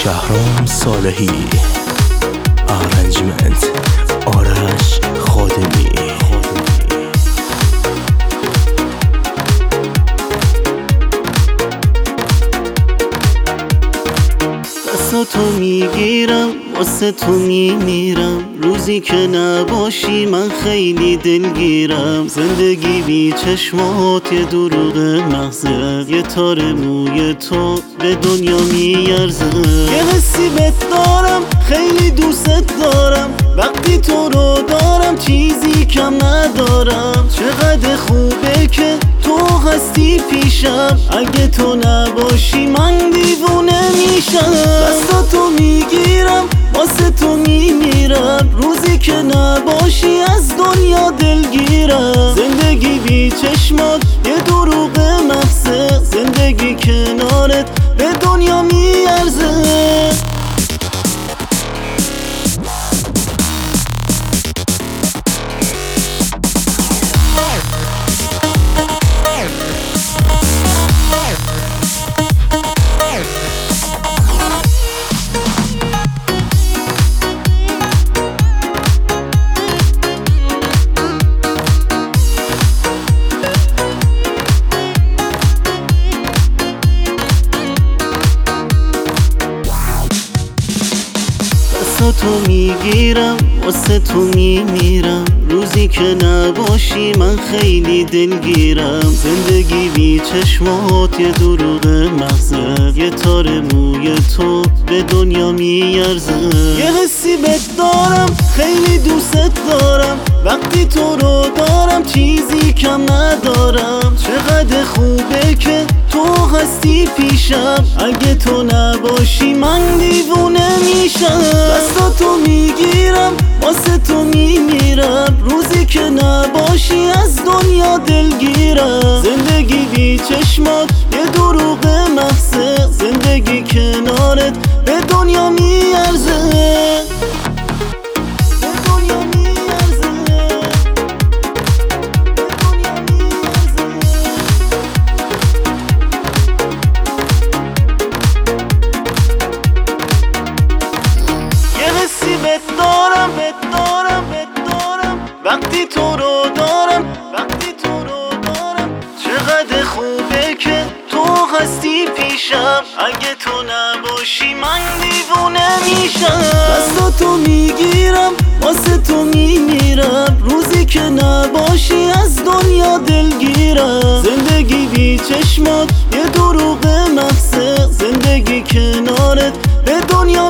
شهرام صالحی، ارنجمنت آرش خادمی. دستاتو میگیرم واسه تو میمیرم، روزی که نباشی من خیلی دلگیرم. زندگی بی چشمات یه دروغ مغزه، یه تار موی تو به دنیا میارزه. یه حسی بهت دارم خیلی دوست دارم، وقتی تو رو دارم چیزی کم ندارم. چقدر خوبه که تو هستی پیشم، اگه تو نباشی من دیوونه میشم. دستاتو میگیرم واسه تو میمیرم، روزی که نباشی از دنیا دلگیرم. زندگی بی چشمات یه دروغ محضه، زندگی کنارت به دنیا میارزه. تو میگیرم واسه تو میمیرم، روزی که نباشی من خیلی دلگیرم. زندگی بی چشمات یه دروغ محضه، یه تار موی تو به دنیا میارزه. یه حسی بهت دارم خیلی دوست دارم، وقتی تو رو دارم چیزی کم ندارم. چقدر خوبه که تو هستی پیشم، اگه تو نباشی من دیوونه میشم. دستاتو میگیرم واسه تو میمیرم، روزی که نباشی از دنیا دلگیرم. زندگی بی چشمات یه دروغ محضه، زندگی کنارت به دنیا میارزه. وقتی تو رو دارم چقدر خوبه که تو هستی پیشم، اگه تو نباشی من دیوونه میشم. دستاتو میگیرم واسه تو میمیرم، روزی که نباشی از دنیا دلگیرم. زندگی بی چشمات یه دروغ محضه، زندگی کنارت به دنیا